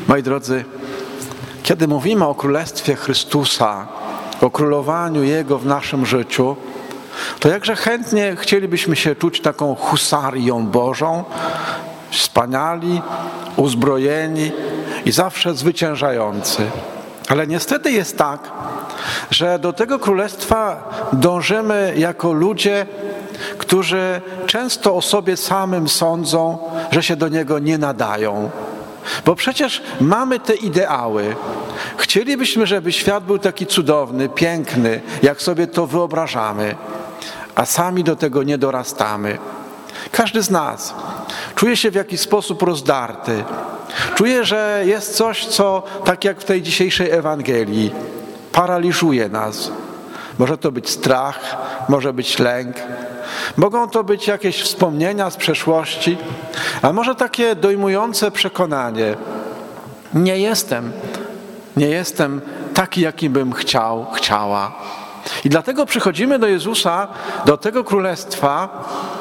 Moi drodzy, kiedy mówimy o Królestwie Chrystusa, o królowaniu Jego w naszym życiu, to jakże chętnie chcielibyśmy się czuć taką husarią Bożą, wspaniali, uzbrojeni i zawsze zwyciężający. Ale niestety jest tak, że do tego królestwa dążymy jako ludzie, którzy często o sobie samym sądzą, że się do niego nie nadają. Bo przecież mamy te ideały. Chcielibyśmy, żeby świat był taki cudowny, piękny, jak sobie to wyobrażamy, a sami do tego nie dorastamy. Każdy z nas czuje się w jakiś sposób rozdarty. Czuje, że jest coś, co tak jak w tej dzisiejszej Ewangelii paraliżuje nas. Może to być strach, może być lęk, mogą to być jakieś wspomnienia z przeszłości, a może takie dojmujące przekonanie: nie jestem taki, jakim bym chciała. I dlatego przychodzimy do Jezusa, do tego królestwa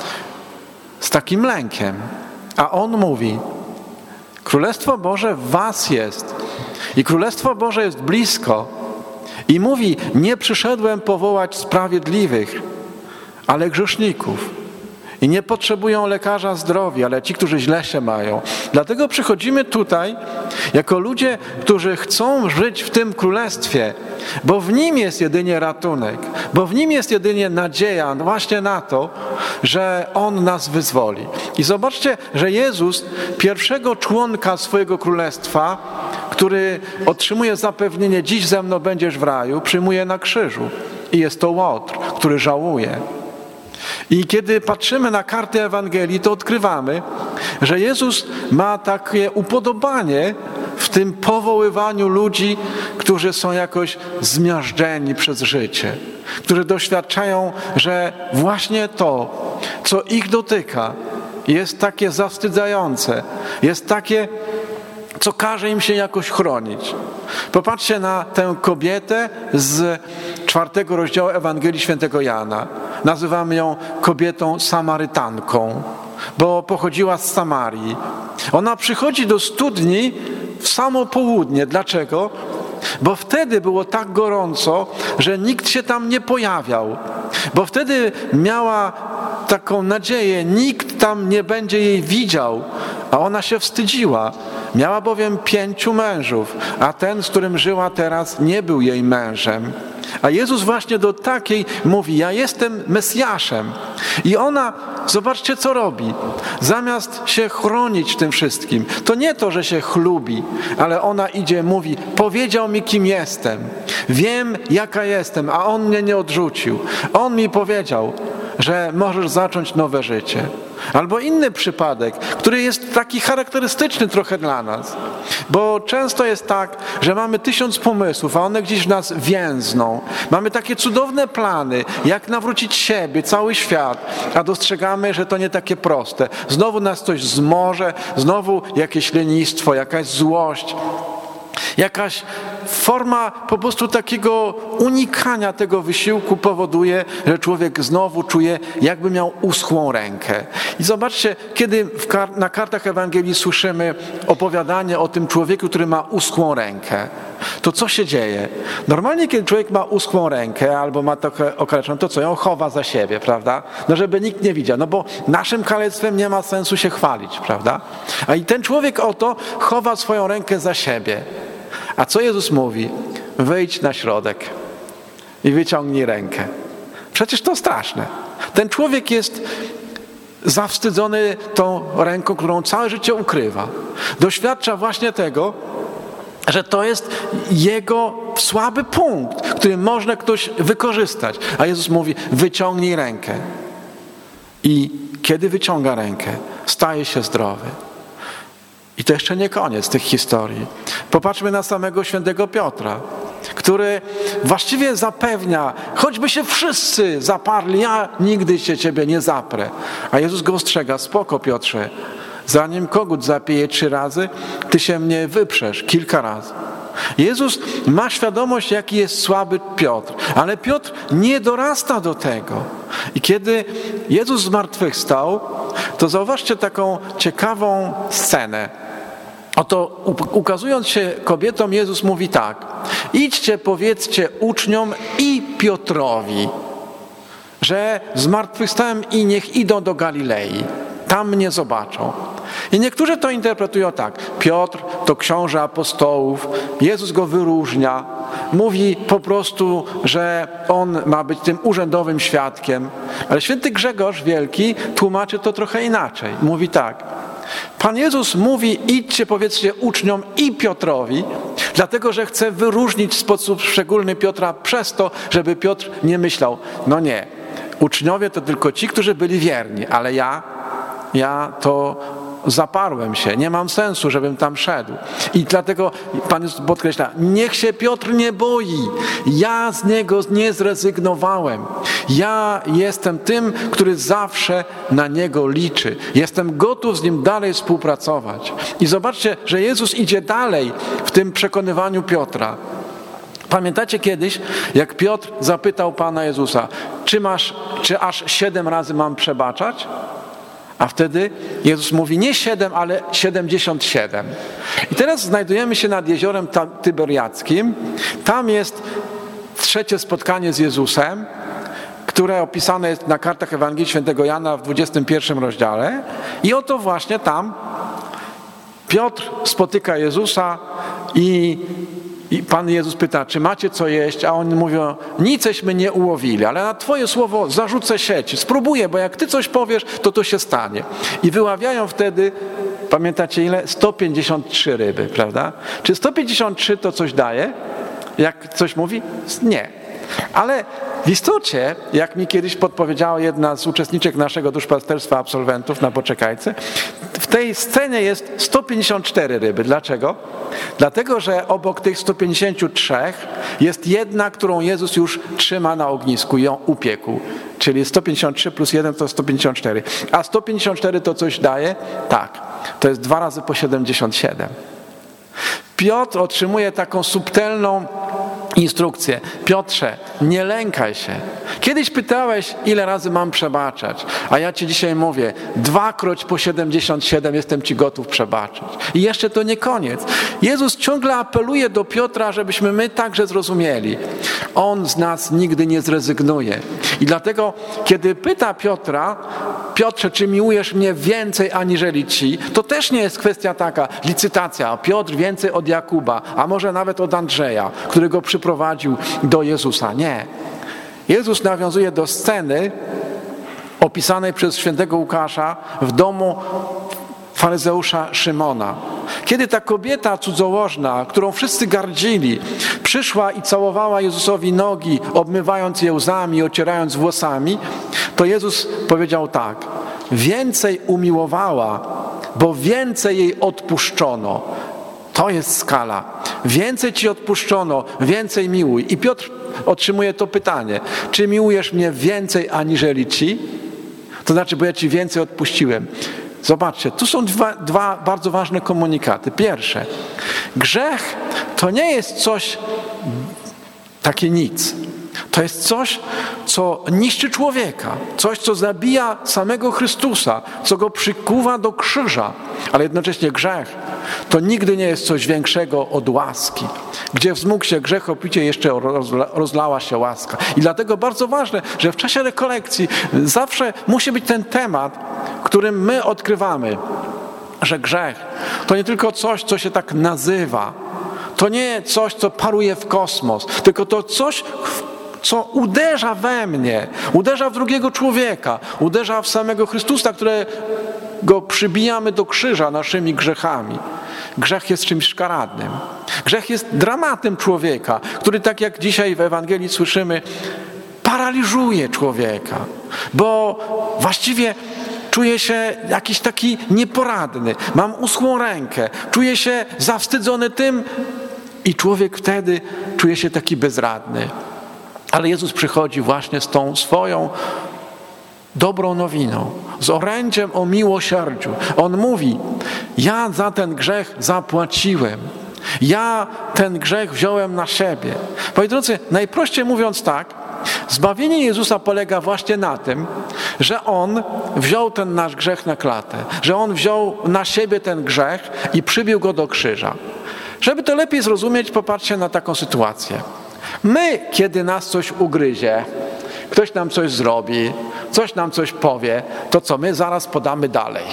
z takim lękiem. A On mówi: Królestwo Boże w was jest i Królestwo Boże jest blisko. I mówi: nie przyszedłem powołać sprawiedliwych, ale grzeszników. I nie potrzebują lekarza zdrowia, ale ci, którzy źle się mają. Dlatego przychodzimy tutaj jako ludzie, którzy chcą żyć w tym królestwie, bo w nim jest jedynie ratunek, bo w nim jest jedynie nadzieja właśnie na to, że On nas wyzwoli. I zobaczcie, że Jezus pierwszego członka swojego królestwa, który otrzymuje zapewnienie: dziś ze mną będziesz w raju, przyjmuje na krzyżu. I jest to Łotr, który żałuje. I kiedy patrzymy na kartę Ewangelii, to odkrywamy, że Jezus ma takie upodobanie w tym powoływaniu ludzi, którzy są jakoś zmiażdżeni przez życie, którzy doświadczają, że właśnie to, co ich dotyka, jest takie zawstydzające, jest takie, co każe im się jakoś chronić. Popatrzcie na tę kobietę z 4 rozdziału Ewangelii Świętego Jana. Nazywamy ją kobietą Samarytanką, bo pochodziła z Samarii. Ona przychodzi do studni w samo południe. Dlaczego? Bo wtedy było tak gorąco, że nikt się tam nie pojawiał. Bo wtedy miała taką nadzieję: nikt tam nie będzie jej widział, a ona się wstydziła. Miała bowiem 5 mężów, a ten, z którym żyła teraz, nie był jej mężem. A Jezus właśnie do takiej mówi: ja jestem Mesjaszem. I ona, zobaczcie, co robi. Zamiast się chronić w tym wszystkim, to nie to, że się chlubi, ale ona idzie, mówi: powiedział mi, kim jestem. Wiem, jaka jestem, a On mnie nie odrzucił. On mi powiedział, że możesz zacząć nowe życie. Albo inny przypadek, który jest taki charakterystyczny trochę dla nas. Bo często jest tak, że mamy 1000 pomysłów, a one gdzieś w nas więzną. Mamy takie cudowne plany, jak nawrócić siebie, cały świat, a dostrzegamy, że to nie takie proste. Znowu nas coś zmoże, znowu jakieś lenistwo, jakaś złość. Jakaś forma po prostu takiego unikania tego wysiłku powoduje, że człowiek znowu czuje, jakby miał uschłą rękę. I zobaczcie, kiedy na kartach Ewangelii słyszymy opowiadanie o tym człowieku, który ma uschłą rękę, to co się dzieje? Normalnie, kiedy człowiek ma uschłą rękę albo ma trochę okaleczoną, to co? Ją chowa za siebie, prawda? No żeby nikt nie widział, no bo naszym kalectwem nie ma sensu się chwalić, prawda? A i ten człowiek oto chowa swoją rękę za siebie. A co Jezus mówi? Wyjdź na środek i wyciągnij rękę. Przecież to straszne. Ten człowiek jest zawstydzony tą ręką, którą całe życie ukrywa. Doświadcza właśnie tego, że to jest jego słaby punkt, który można ktoś wykorzystać. A Jezus mówi: wyciągnij rękę. I kiedy wyciąga rękę, staje się zdrowy. I to jeszcze nie koniec tych historii. Popatrzmy na samego świętego Piotra, który właściwie zapewnia: choćby się wszyscy zaparli, ja nigdy się ciebie nie zaprę. A Jezus go ostrzega: spoko, Piotrze, zanim kogut zapieje 3 razy, ty się mnie wyprzesz kilka razy. Jezus ma świadomość, jaki jest słaby Piotr, ale Piotr nie dorasta do tego. I kiedy Jezus zmartwychwstał, to zauważcie taką ciekawą scenę. Oto ukazując się kobietom, Jezus mówi tak: idźcie, powiedzcie uczniom i Piotrowi, że zmartwychwstałem i niech idą do Galilei. Tam mnie zobaczą. I niektórzy to interpretują tak. Piotr to książę apostołów, Jezus go wyróżnia, mówi po prostu, że on ma być tym urzędowym świadkiem. Ale święty Grzegorz Wielki tłumaczy to trochę inaczej. Mówi tak: Pan Jezus mówi: idźcie, powiedzcie uczniom i Piotrowi, dlatego że chce wyróżnić w sposób szczególny Piotra przez to, żeby Piotr nie myślał: no nie, uczniowie to tylko ci, którzy byli wierni, ale ja to zaparłem się, nie mam sensu, żebym tam szedł. I dlatego Pan Jezus podkreśla: niech się Piotr nie boi, ja z niego nie zrezygnowałem. Ja jestem tym, który zawsze na niego liczy. Jestem gotów z nim dalej współpracować. I zobaczcie, że Jezus idzie dalej w tym przekonywaniu Piotra. Pamiętacie kiedyś, jak Piotr zapytał Pana Jezusa: czy aż 7 razy mam przebaczać? A wtedy Jezus mówi nie 7, ale 77. I teraz znajdujemy się nad jeziorem Tyberiackim. Tam jest trzecie spotkanie z Jezusem, które opisane jest na kartach Ewangelii Świętego Jana w 21 rozdziale. I oto właśnie tam Piotr spotyka Jezusa i Pan Jezus pyta: czy macie co jeść? A oni mówią: niceśmy nie ułowili, ale na Twoje słowo zarzucę sieć. Spróbuję, bo jak Ty coś powiesz, to się stanie. I wyławiają wtedy, pamiętacie ile? 153 ryby, prawda? Czy 153 to coś daje? Jak coś mówi? Nie. Ale w istocie, jak mi kiedyś podpowiedziała jedna z uczestniczek naszego duszpasterstwa absolwentów na Poczekajce, w tej scenie jest 154 ryby. Dlaczego? Dlatego, że obok tych 153 jest jedna, którą Jezus już trzyma na ognisku i ją upiekł. Czyli 153 plus 1 to 154. A 154 to coś daje? Tak. To jest 2 razy po 77. Piotr otrzymuje taką subtelną instrukcję: Piotrze, nie lękaj się. Kiedyś pytałeś, ile razy mam przebaczać, a ja ci dzisiaj mówię: 2-kroć po 77 jestem ci gotów przebaczyć. I jeszcze to nie koniec. Jezus ciągle apeluje do Piotra, żebyśmy my także zrozumieli: On z nas nigdy nie zrezygnuje. I dlatego, kiedy pyta Piotra: Piotrze, czy miłujesz mnie więcej aniżeli ci? To też nie jest kwestia taka, licytacja. Piotr więcej od Jakuba, a może nawet od Andrzeja, który go przyprowadził do Jezusa. Nie. Jezus nawiązuje do sceny opisanej przez świętego Łukasza w domu faryzeusza Szymona. Kiedy ta kobieta cudzołożna, którą wszyscy gardzili, przyszła i całowała Jezusowi nogi, obmywając je łzami, ocierając włosami, to Jezus powiedział tak: więcej umiłowała, bo więcej jej odpuszczono. To jest skala. Więcej ci odpuszczono, więcej miłuj. I Piotr otrzymuje to pytanie: czy miłujesz mnie więcej aniżeli ci? To znaczy, bo ja ci więcej odpuściłem. Zobaczcie, tu są dwa bardzo ważne komunikaty. Pierwsze, grzech to nie jest coś takie nic. To jest coś, co niszczy człowieka, coś, co zabija samego Chrystusa, co go przykuwa do krzyża. Ale jednocześnie grzech to nigdy nie jest coś większego od łaski. Gdzie wzmógł się grzech, opicie jeszcze rozlała się łaska. I dlatego bardzo ważne, że w czasie rekolekcji zawsze musi być ten temat, którym my odkrywamy, że grzech to nie tylko coś, co się tak nazywa, to nie coś, co paruje w kosmos, tylko to coś, co uderza we mnie, uderza w drugiego człowieka, uderza w samego Chrystusa, którego przybijamy do krzyża naszymi grzechami. Grzech jest czymś szkaradnym. Grzech jest dramatem człowieka, który, tak jak dzisiaj w Ewangelii słyszymy, paraliżuje człowieka, bo właściwie czuję się jakiś taki nieporadny, mam uschłą rękę, czuję się zawstydzony tym i człowiek wtedy czuje się taki bezradny. Ale Jezus przychodzi właśnie z tą swoją dobrą nowiną, z orędziem o miłosierdziu. On mówi: ja za ten grzech zapłaciłem. Ja ten grzech wziąłem na siebie. Moi drodzy, najprościej mówiąc tak, zbawienie Jezusa polega właśnie na tym, że On wziął ten nasz grzech na klatę, że On wziął na siebie ten grzech i przybił go do krzyża. Żeby to lepiej zrozumieć, popatrzcie na taką sytuację. My, kiedy nas coś ugryzie, ktoś nam coś zrobi, coś nam coś powie, to co my zaraz podamy dalej?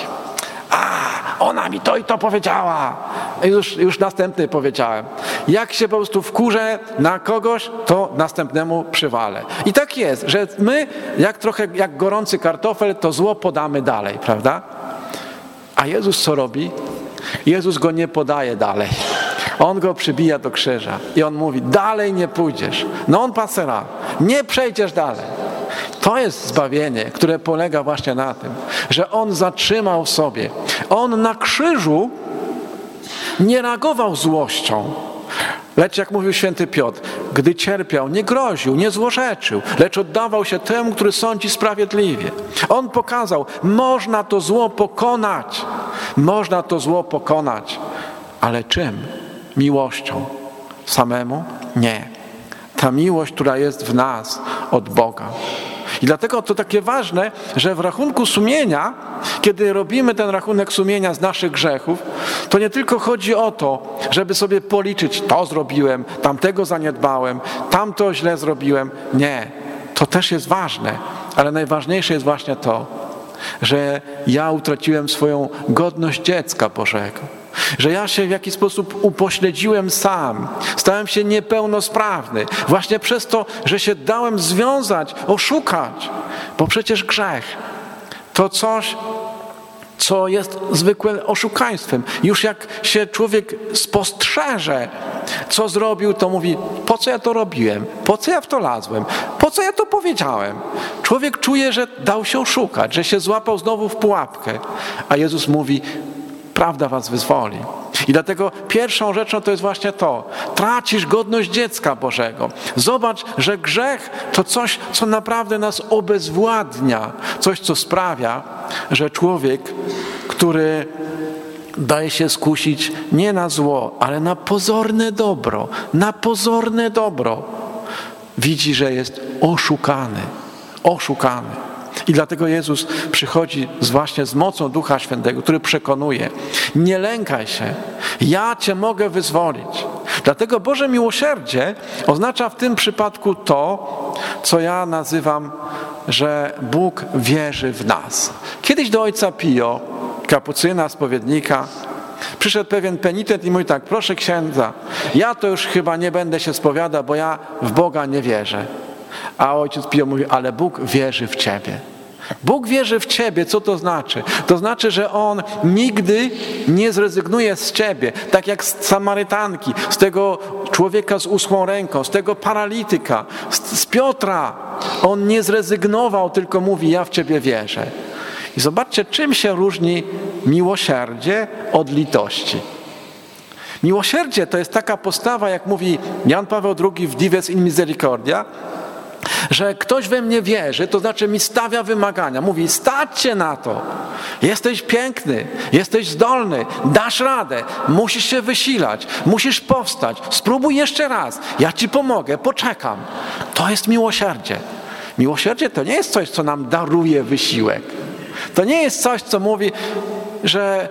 Ona mi to i to powiedziała. Już następny powiedziałem. Jak się po prostu wkurzę na kogoś, to następnemu przywalę. I tak jest, że my trochę jak gorący kartofel, to zło podamy dalej, prawda? A Jezus co robi? Jezus go nie podaje dalej. On go przybija do krzyża i on mówi, dalej nie pójdziesz. Non passera, nie przejdziesz dalej. To jest zbawienie, które polega właśnie na tym, że On zatrzymał w sobie. On na krzyżu nie reagował złością, lecz jak mówił święty Piotr, gdy cierpiał, nie groził, nie złorzeczył, lecz oddawał się temu, który sądzi sprawiedliwie. On pokazał, można to zło pokonać. Można to zło pokonać. Ale czym? Miłością. Samemu? Nie. Ta miłość, która jest w nas od Boga. I dlatego to takie ważne, że w rachunku sumienia, kiedy robimy ten rachunek sumienia z naszych grzechów, to nie tylko chodzi o to, żeby sobie policzyć, to zrobiłem, tamtego zaniedbałem, tamto źle zrobiłem. Nie, to też jest ważne, ale najważniejsze jest właśnie to, że ja utraciłem swoją godność dziecka Bożego. Że ja się w jakiś sposób upośledziłem sam, stałem się niepełnosprawny, właśnie przez to, że się dałem związać, oszukać, bo przecież grzech to coś, co jest zwykłym oszukaństwem. Już jak się człowiek spostrzeże, co zrobił, to mówi, po co ja to robiłem, po co ja w to lazłem, po co ja to powiedziałem. Człowiek czuje, że dał się oszukać, że się złapał znowu w pułapkę, a Jezus mówi, prawda was wyzwoli. I dlatego pierwszą rzeczą to jest właśnie to. Tracisz godność dziecka Bożego. Zobacz, że grzech to coś, co naprawdę nas obezwładnia. Coś, co sprawia, że człowiek, który daje się skusić nie na zło, ale na pozorne dobro, widzi, że jest oszukany. I dlatego Jezus przychodzi właśnie z mocą Ducha Świętego, który przekonuje, nie lękaj się, ja Cię mogę wyzwolić. Dlatego Boże miłosierdzie oznacza w tym przypadku to, co ja nazywam, że Bóg wierzy w nas. Kiedyś do ojca Pio, kapucyna, spowiednika, przyszedł pewien penitent i mówi tak, proszę księdza, ja to już chyba nie będę się spowiadał, bo ja w Boga nie wierzę. A ojciec Pio mówi, ale Bóg wierzy w ciebie. Bóg wierzy w ciebie. Co to znaczy? To znaczy, że On nigdy nie zrezygnuje z ciebie. Tak jak z Samarytanki, z tego człowieka z uschłą ręką, z tego paralityka, z Piotra. On nie zrezygnował, tylko mówi, ja w ciebie wierzę. I zobaczcie, czym się różni miłosierdzie od litości. Miłosierdzie to jest taka postawa, jak mówi Jan Paweł II w Dives in Misericordia, że ktoś we mnie wierzy, to znaczy mi stawia wymagania. Mówi, stać się na to. Jesteś piękny, jesteś zdolny, dasz radę, musisz się wysilać, musisz powstać, spróbuj jeszcze raz, ja ci pomogę, poczekam. To jest miłosierdzie. Miłosierdzie to nie jest coś, co nam daruje wysiłek. To nie jest coś, co mówi, że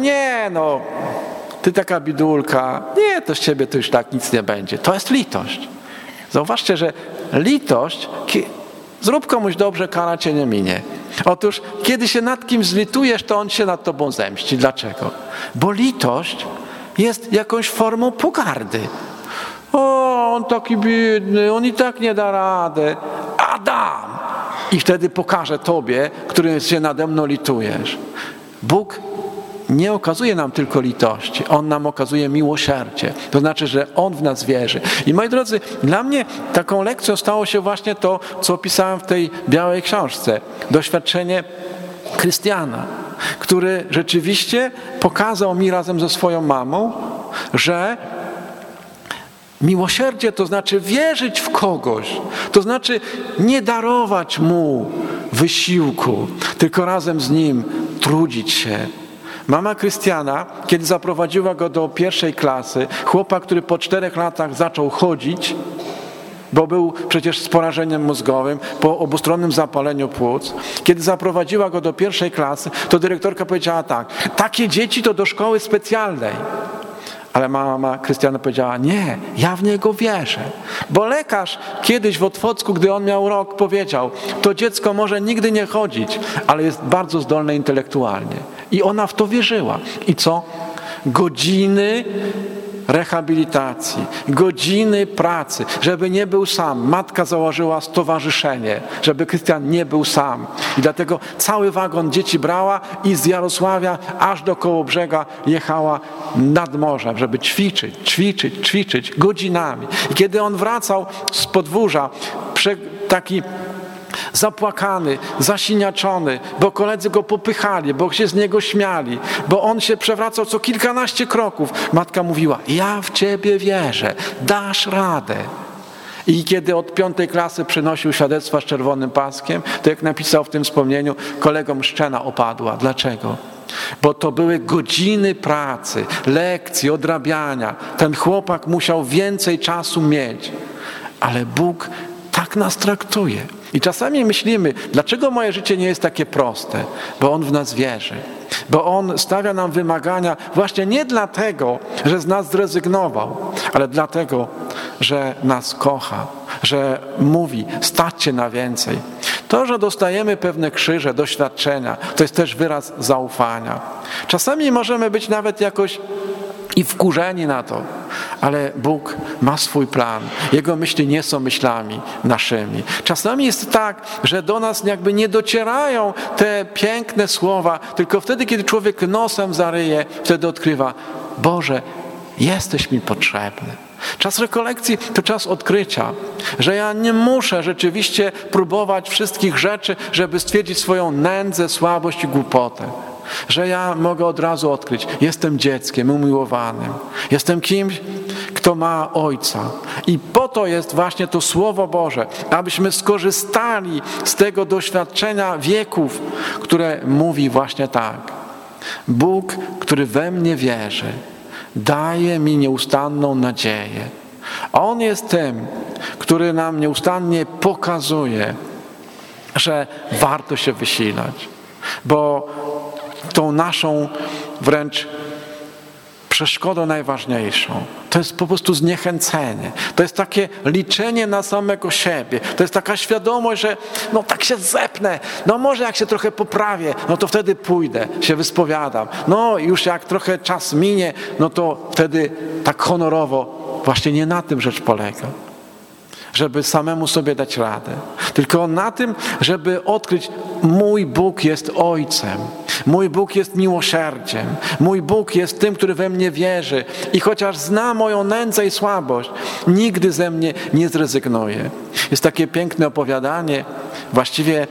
ty taka bidulka, nie, to z ciebie to już tak nic nie będzie. To jest litość. Zauważcie, że litość, zrób komuś dobrze, kara cię nie minie. Otóż, kiedy się nad kimś zlitujesz, to on się nad tobą zemści. Dlaczego? Bo litość jest jakąś formą pogardy. O, on taki biedny, on i tak nie da rady. Adam! I wtedy pokażę tobie, który się nade mną litujesz. Bóg nie okazuje nam tylko litości, On nam okazuje miłosierdzie. To znaczy, że On w nas wierzy. I moi drodzy, dla mnie taką lekcją stało się właśnie to, co opisałem w tej białej książce. Doświadczenie Krystiana, który rzeczywiście pokazał mi razem ze swoją mamą, że miłosierdzie to znaczy wierzyć w kogoś. To znaczy nie darować mu wysiłku, tylko razem z nim trudzić się. Mama Krystiana, kiedy zaprowadziła go do 1. klasy, chłopak, który po 4 latach zaczął chodzić, bo był przecież z porażeniem mózgowym, po obustronnym zapaleniu płuc. Kiedy zaprowadziła go do 1. klasy, to dyrektorka powiedziała tak: takie dzieci to do szkoły specjalnej. Ale mama Krystiana powiedziała: nie, ja w niego wierzę. Bo lekarz kiedyś w Otwocku, gdy on miał rok, powiedział: to dziecko może nigdy nie chodzić, ale jest bardzo zdolne intelektualnie. I ona w to wierzyła. I co? Godziny rehabilitacji, godziny pracy, żeby nie był sam. Matka założyła stowarzyszenie, żeby Krystian nie był sam. I dlatego cały wagon dzieci brała i z Jarosławia aż do Kołobrzega jechała nad morzem, żeby ćwiczyć godzinami. I kiedy on wracał z podwórza, taki zapłakany, zasiniaczony, bo koledzy go popychali, bo się z niego śmiali, bo on się przewracał co kilkanaście kroków. Matka mówiła: ja w Ciebie wierzę, dasz radę. I kiedy od 5. klasy przynosił świadectwa z czerwonym paskiem, to jak napisał w tym wspomnieniu, kolegom szczena opadła. Dlaczego? Bo to były godziny pracy, lekcji, odrabiania. Ten chłopak musiał więcej czasu mieć. Ale Bóg tak nas traktuje. I czasami myślimy: dlaczego moje życie nie jest takie proste? Bo On w nas wierzy. Bo On stawia nam wymagania właśnie nie dlatego, że z nas zrezygnował, ale dlatego, że nas kocha, że mówi: staćcie na więcej. To, że dostajemy pewne krzyże, doświadczenia, to jest też wyraz zaufania. Czasami możemy być nawet jakoś i wkurzeni na to, ale Bóg ma swój plan. Jego myśli nie są myślami naszymi. Czasami jest tak, że do nas jakby nie docierają te piękne słowa, tylko wtedy, kiedy człowiek nosem zaryje, wtedy odkrywa: Boże, jesteś mi potrzebny. Czas rekolekcji to czas odkrycia, że ja nie muszę rzeczywiście próbować wszystkich rzeczy, żeby stwierdzić swoją nędzę, słabość i głupotę. Że ja mogę od razu odkryć: jestem dzieckiem umiłowanym. Jestem kimś, kto ma Ojca. I po to jest właśnie to Słowo Boże, abyśmy skorzystali z tego doświadczenia wieków, które mówi właśnie tak: Bóg, który we mnie wierzy, daje mi nieustanną nadzieję. On jest tym, który nam nieustannie pokazuje, że warto się wysilać. Bo tą naszą wręcz przeszkodą najważniejszą to jest po prostu zniechęcenie. To jest takie liczenie na samego siebie. To jest taka świadomość, że no tak się zepnę, no może jak się trochę poprawię, no to wtedy pójdę, się wyspowiadam. No już jak trochę czas minie, no to wtedy tak honorowo. Właśnie nie na tym rzecz polega. Żeby samemu sobie dać radę. Tylko na tym, żeby odkryć: mój Bóg jest Ojcem. Mój Bóg jest miłosierdziem. Mój Bóg jest tym, który we mnie wierzy. I chociaż zna moją nędzę i słabość, nigdy ze mnie nie zrezygnuje. Jest takie piękne opowiadanie, właściwie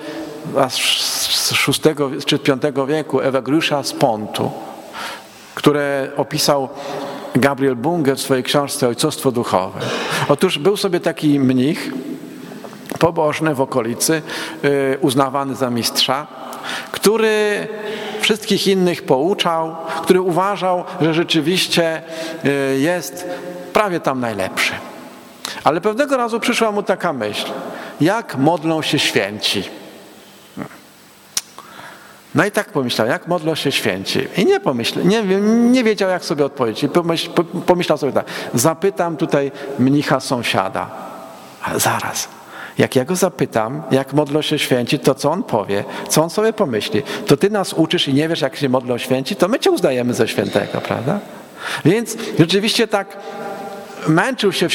z VI czy V wieku, Evagriusza z Pontu, które opisał Gabriel Bunger w swojej książce Ojcostwo duchowe. Otóż był sobie taki mnich, pobożny w okolicy, uznawany za mistrza, który wszystkich innych pouczał, który uważał, że rzeczywiście jest prawie tam najlepszy. Ale pewnego razu przyszła mu taka myśl: jak modlą się święci? No i tak pomyślał: jak modlą się święci? I nie wiedział, jak sobie odpowiedzieć. I pomyślał sobie tak: zapytam tutaj mnicha sąsiada. Ale zaraz, jak ja go zapytam, jak modlą się święci, to co on powie? Co on sobie pomyśli? To ty nas uczysz i nie wiesz, jak się modlą święci? To my cię uznajemy za świętego, prawda? Więc rzeczywiście tak męczył się w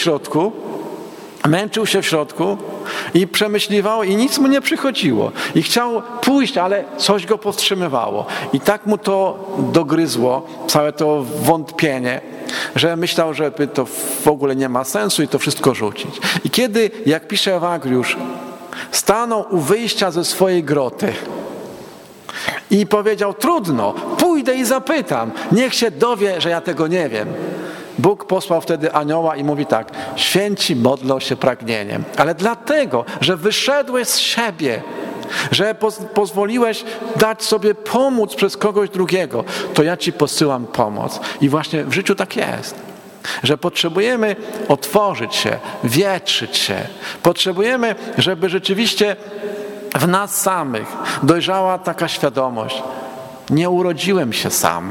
środku i przemyśliwał i nic mu nie przychodziło. I chciał pójść, ale coś go powstrzymywało. I tak mu to dogryzło, całe to wątpienie, że myślał, że to w ogóle nie ma sensu i to wszystko rzucić. I kiedy, jak pisze Evagriusz, stanął u wyjścia ze swojej groty i powiedział: trudno, pójdę i zapytam, niech się dowie, że ja tego nie wiem. Bóg posłał wtedy anioła i mówi tak: święci modlą się pragnieniem, ale dlatego, że wyszedłeś z siebie, że pozwoliłeś dać sobie pomóc przez kogoś drugiego, to ja ci posyłam pomoc. I właśnie w życiu tak jest. Że potrzebujemy otworzyć się, wietrzyć się. Potrzebujemy, żeby rzeczywiście w nas samych dojrzała taka świadomość. Nie urodziłem się sam,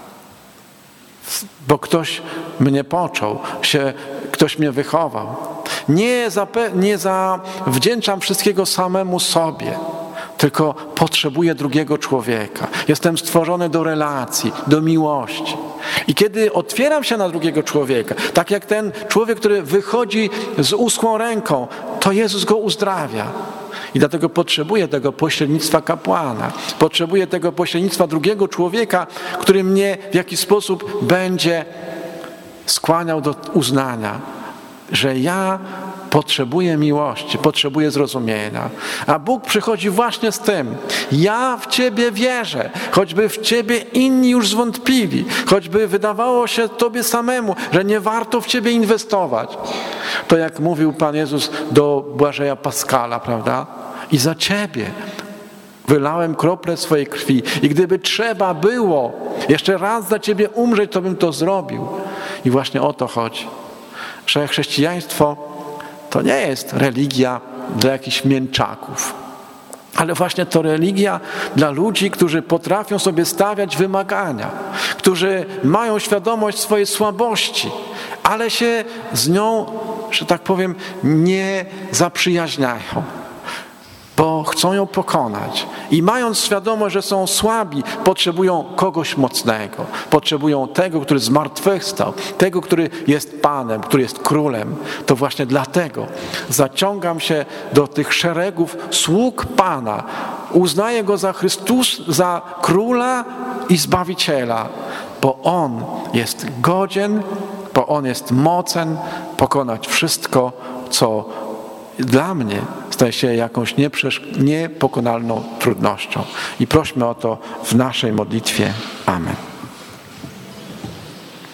bo ktoś mnie począł, ktoś mnie wychował. Nie zawdzięczam wszystkiego samemu sobie, tylko potrzebuję drugiego człowieka. Jestem stworzony do relacji, do miłości. I kiedy otwieram się na drugiego człowieka, tak jak ten człowiek, który wychodzi z uschłą ręką, to Jezus go uzdrawia. I dlatego potrzebuję tego pośrednictwa kapłana. Potrzebuję tego pośrednictwa drugiego człowieka, który mnie w jakiś sposób będzie skłaniał do uznania, że ja potrzebuję miłości, potrzebuję zrozumienia. A Bóg przychodzi właśnie z tym. Ja w Ciebie wierzę, choćby w Ciebie inni już zwątpili, choćby wydawało się Tobie samemu, że nie warto w Ciebie inwestować. To jak mówił Pan Jezus do Błażeja Paskala, prawda? I za Ciebie wylałem krople swojej krwi i gdyby trzeba było jeszcze raz za Ciebie umrzeć, to bym to zrobił. I właśnie o to chodzi, że chrześcijaństwo to nie jest religia dla jakichś mięczaków, ale właśnie to religia dla ludzi, którzy potrafią sobie stawiać wymagania, którzy mają świadomość swojej słabości, ale się z nią, że tak powiem, nie zaprzyjaźniają, bo chcą ją pokonać. I mając świadomość, że są słabi, potrzebują kogoś mocnego. Potrzebują tego, który zmartwychwstał, tego, który jest Panem, który jest Królem. To właśnie dlatego zaciągam się do tych szeregów sług Pana. Uznaję Go za za Króla i Zbawiciela, bo On jest godzien, bo On jest mocen pokonać wszystko, co dla mnie staje się jakąś niepokonalną trudnością. I prośmy o to w naszej modlitwie. Amen.